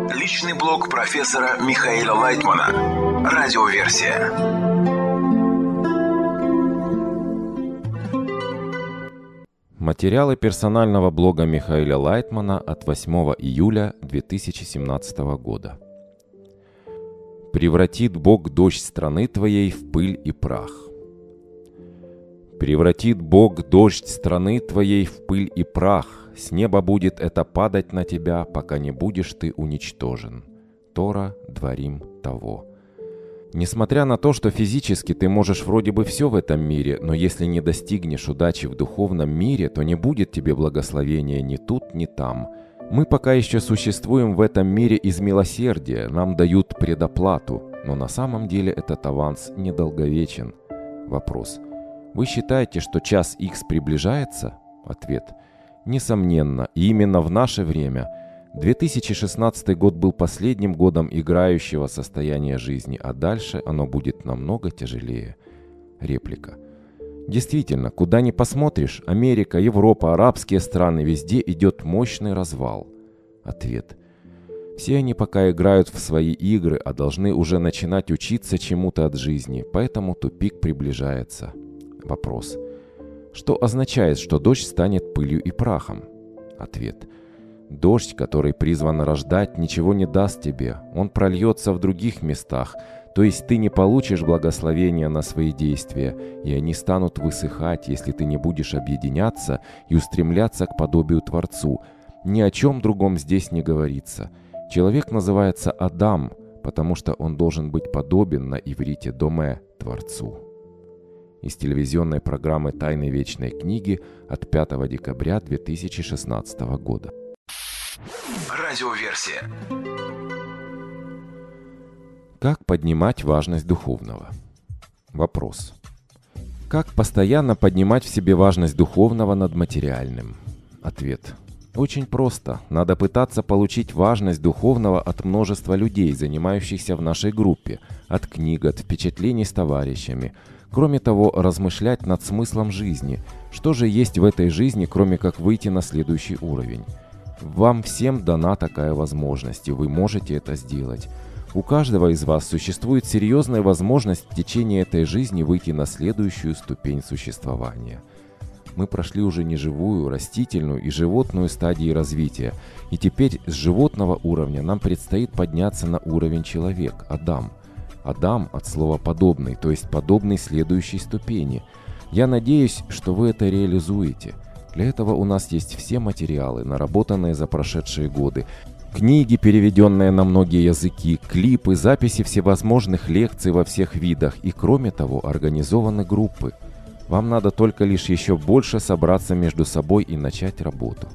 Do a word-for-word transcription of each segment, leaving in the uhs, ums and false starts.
Личный блог профессора Михаила Лайтмана. Радиоверсия. Материалы персонального блога Михаила Лайтмана от восьмого июля две тысячи семнадцатого года. Превратит Бог дождь страны твоей в пыль и прах. Превратит Бог дождь страны твоей в пыль и прах. С неба будет это падать на тебя, пока не будешь ты уничтожен. Тора Дворим того. Несмотря на то, что физически ты можешь вроде бы все в этом мире, но если не достигнешь удачи в духовном мире, то не будет тебе благословения ни тут, ни там. Мы пока еще существуем в этом мире из милосердия, нам дают предоплату, но на самом деле этот аванс недолговечен. Вопрос. Вы считаете, что час Х приближается? Ответ. Несомненно, и именно в наше время. две тысячи шестнадцатый год был последним годом играющего состояния жизни, а дальше оно будет намного тяжелее. Реплика. Действительно, куда ни посмотришь, Америка, Европа, арабские страны, везде идет мощный развал. Ответ. Все они пока играют в свои игры, а должны уже начинать учиться чему-то от жизни, поэтому тупик приближается. Вопрос. Что означает, что дождь станет пылью и прахом? Ответ. Дождь, который призван рождать, ничего не даст тебе. Он прольется в других местах, то есть ты не получишь благословения на свои действия, и они станут высыхать, если ты не будешь объединяться и устремляться к подобию Творцу. Ни о чем другом здесь не говорится. Человек называется Адам, потому что он должен быть подобен на иврите Доме Творцу. Из телевизионной программы «Тайны вечной книги» от пятого декабря две тысячи шестнадцатого года. Радиоверсия. Как поднимать важность духовного? Вопрос. Как постоянно поднимать в себе важность духовного над материальным? Ответ. Очень просто. Надо пытаться получить важность духовного от множества людей, занимающихся в нашей группе, от книг, от впечатлений с товарищами. Кроме того, размышлять над смыслом жизни. Что же есть в этой жизни, кроме как выйти на следующий уровень? Вам всем дана такая возможность, и вы можете это сделать. У каждого из вас существует серьезная возможность в течение этой жизни выйти на следующую ступень существования. Мы прошли уже неживую, растительную и животную стадии развития, и теперь с животного уровня нам предстоит подняться на уровень человек, Адам. Адам от слова «подобный», то есть подобный следующей ступени. Я надеюсь, что вы это реализуете. Для этого у нас есть все материалы, наработанные за прошедшие годы. Книги, переведенные на многие языки, клипы, записи всевозможных лекций во всех видах и, кроме того, организованы группы. Вам надо только лишь еще больше собраться между собой и начать работу.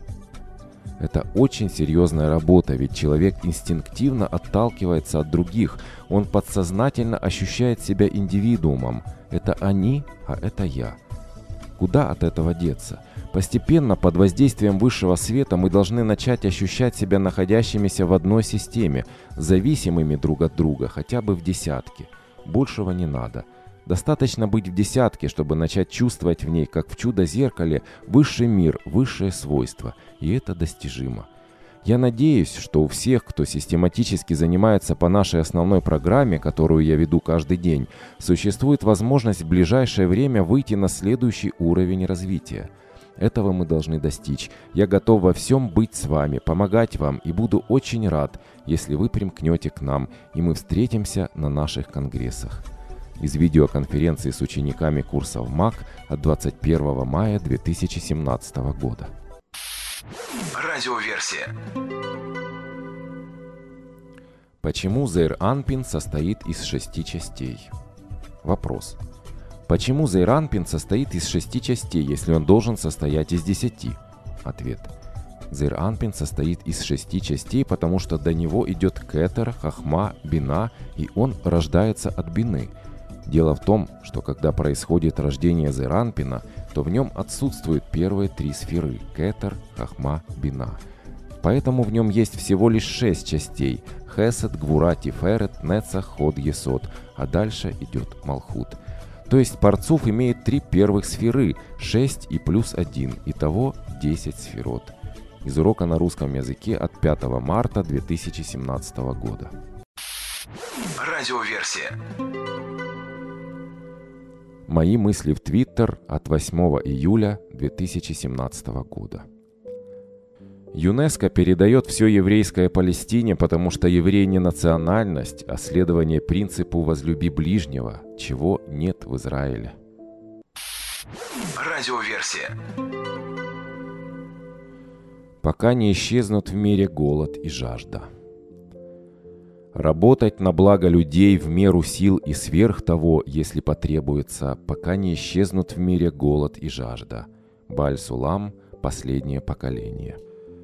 Это очень серьезная работа, ведь человек инстинктивно отталкивается от других, он подсознательно ощущает себя индивидуумом. Это они, а это я. Куда от этого деться? Постепенно, под воздействием высшего света, мы должны начать ощущать себя находящимися в одной системе, зависимыми друг от друга, хотя бы в десятке. Большего не надо. Достаточно быть в десятке, чтобы начать чувствовать в ней, как в чудо-зеркале, высший мир, высшее свойство. И это достижимо. Я надеюсь, что у всех, кто систематически занимается по нашей основной программе, которую я веду каждый день, существует возможность в ближайшее время выйти на следующий уровень развития. Этого мы должны достичь. Я готов во всем быть с вами, помогать вам и буду очень рад, если вы примкнете к нам, и мы встретимся на наших конгрессах. Из видеоконференции с учениками курсов МАК от двадцать первого мая две тысячи семнадцатого года. Радиоверсия. Почему Зеир Анпин состоит из шести частей? Вопрос. Почему Зеир Анпин состоит из шести частей, если он должен состоять из десяти? Ответ. Зеир Анпин состоит из шести частей, потому что до него идет кетер, хахма, бина, и он рождается от бины. Дело в том, что когда происходит рождение Зеир Анпина, то в нем отсутствуют первые три сферы – кетер, хахма, бина. Поэтому в нем есть всего лишь шесть частей – хесед, гвура, тиферет, нецах, ход, есод, а дальше идет малхут. То есть Парцуф имеет три первых сферы – шесть и плюс один, итого десять сферот. из урока на русском языке от пятого марта две тысячи семнадцатого года. Радиоверсия. Мои мысли в Твиттер от восьмого июля две тысячи семнадцатого года. ЮНЕСКО передает все еврейское Палестине, потому что еврей не национальность, а следование принципу «возлюби ближнего», чего нет в Израиле. Радиоверсия. Пока не исчезнут в мире голод и жажда. Работать на благо людей в меру сил и сверх того, если потребуется, пока не исчезнут в мире голод и жажда. Бааль-Сулам, последнее поколение.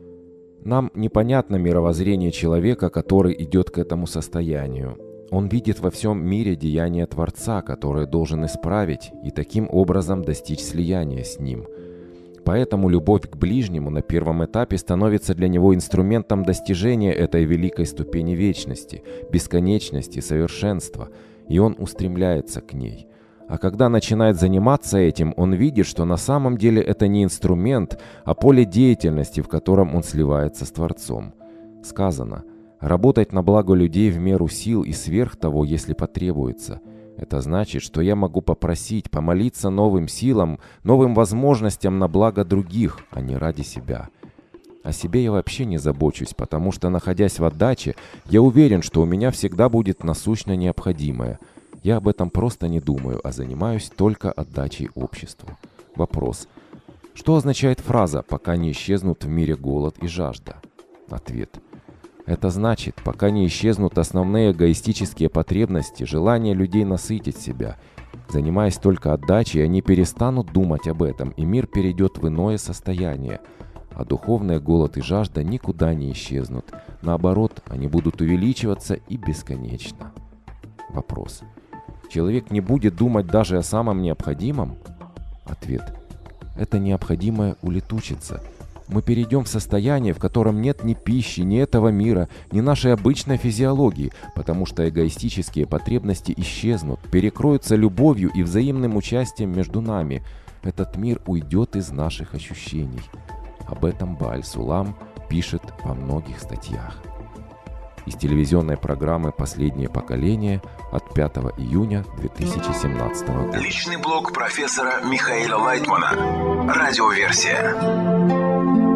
Нам непонятно мировоззрение человека, который идет к этому состоянию. Он видит во всем мире деяния Творца, которое должен исправить, и таким образом достичь слияния с Ним. Поэтому любовь к ближнему на первом этапе становится для него инструментом достижения этой великой ступени вечности, бесконечности, совершенства, и он устремляется к ней. А когда начинает заниматься этим, он видит, что на самом деле это не инструмент, а поле деятельности, в котором он сливается с Творцом. Сказано: «Работать на благо людей в меру сил и сверх того, если потребуется». Это значит, что я могу попросить, помолиться новым силам, новым возможностям на благо других, а не ради себя. О себе я вообще не забочусь, потому что, находясь в отдаче, я уверен, что у меня всегда будет насущно необходимое. Я об этом просто не думаю, а занимаюсь только отдачей обществу. Вопрос: что означает фраза «пока не исчезнут в мире голод и жажда»? Ответ: это значит, пока не исчезнут основные эгоистические потребности, желание людей насытить себя. Занимаясь только отдачей, они перестанут думать об этом, и мир перейдет в иное состояние. А духовный голод и жажда никуда не исчезнут. Наоборот, они будут увеличиваться и бесконечно. Вопрос: человек не будет думать даже о самом необходимом? Ответ: это необходимое улетучится. Мы перейдем в состояние, в котором нет ни пищи, ни этого мира, ни нашей обычной физиологии, потому что эгоистические потребности исчезнут, перекроются любовью и взаимным участием между нами. Этот мир уйдет из наших ощущений. Об этом Бааль-Сулам пишет во многих статьях. Из телевизионной программы «Последнее поколение» от пятого июня две тысячи семнадцатого года. Личный блог профессора Михаила Лайтмана. Радиоверсия.